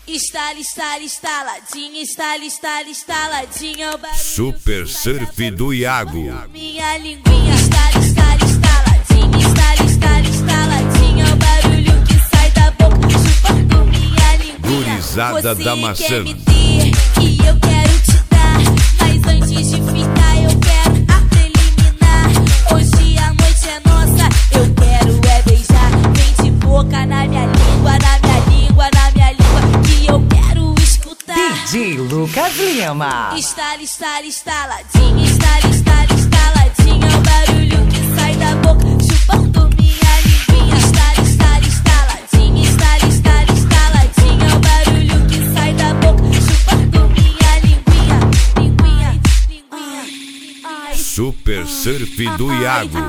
Estala, estala, estaladinha, estala, estala, estaladinha. Super Surf do Iago. Minha linguinha, estala, estala, estaladinha, estala, estala, estaladinha. O barulho que sai da boca, chupando minha linguinha. Gurizada da maçã. Você quer me ter e eu quero te dar, mas antes de ficar eu quero a preliminar. Hoje a noite é nossa, eu quero é beijar. Vem de boca na minha língua, na minha língua, na minha língua, que eu quero escutar. DJ Lucas Lima. Estala, estala, estaladinha, estala, estala, estaladinha. O barulho que sai da boca, chupando minha linguinha. Estala, estala, estaladinha, estala, estala, estaladinha. O barulho que sai da boca, chupando minha linguinha. Linguinha, linguinha. Ai, Super Surf do Iago.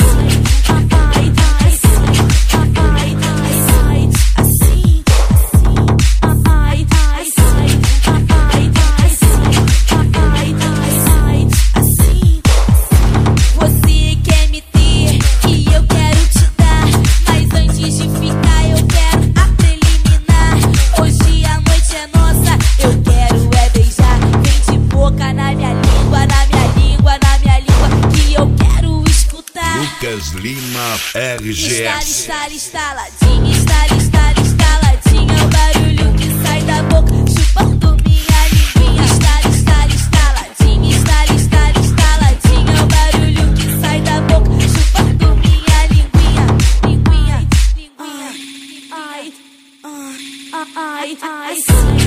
Lucas Lima RGS. Estala, estaladinha, estala, estala, estaladinha. O barulho que sai da boca, chupando minha linguinha. Estala, estala, estaladinha, estala, estala, estaladinha. O barulho que sai da boca, chupando minha linguinha. Linguinha, linguinha. Ai, ai, ai, ai.